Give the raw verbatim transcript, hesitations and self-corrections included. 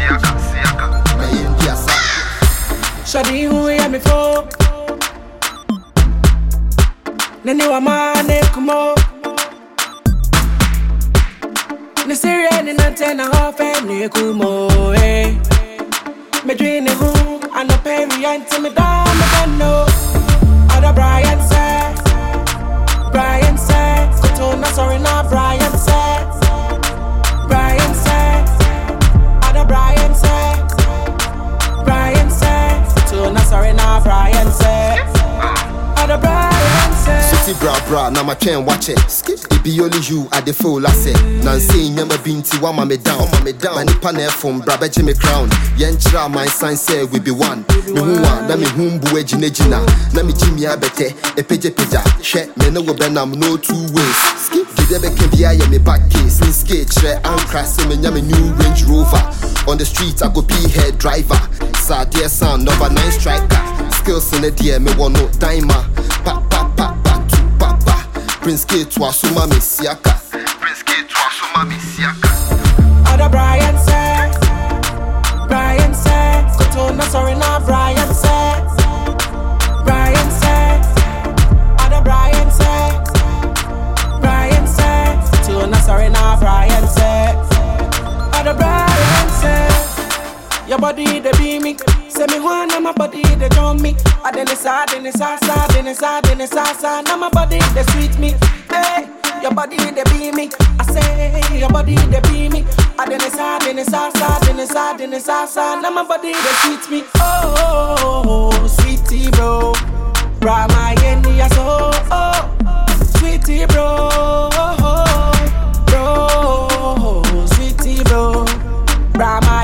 Shadi who ya me for Nene wa mane kumo Ne siri ni nantena hofe ne kumo eh Me dream who and the perry anti me down me can know Ada Brian said Brian said Kotona sorry na Brian said Brian said Ada Brian said Brian said Kotona sorry na Brian said Ada Brian said City bra bra na my train watch it skip it be only you at the full asset Nancy nyama binti wa ma me down ma me down mani panel from bra be me crown yenchra my sign say we be one me hu one na me hu mbu agina gina na me jimi abete e peje peja hwe me no go benam no two ways skip gide be can be aye me back case in skate tre and crash me nyama new Range Rover on the street I go be head driver sa dear sound number nine striker skills in the dear me want no timer pa pa pa pa tu pa pa Prince K to asuma me siaka Prince K to asuma me siaka Ada Brian said Brian said Kotona sorry na Brian said Brian said Ada Brian said Brian said Kotona sorry na Brian said Ada Brian said Your body they be me Say me wanna my body they drown me I then it's sad then it's sad sad then it's sad then it's sad sad Now my body they sweet me Hey Your body they be me I say your body they be me I then it's sad then it's sad sad then it's sad then it's sad sad Now my body they sweet me Oh, oh, oh sweetie bro Bra my yenny so oh sweetie bro Bro Sweetie bro Bra my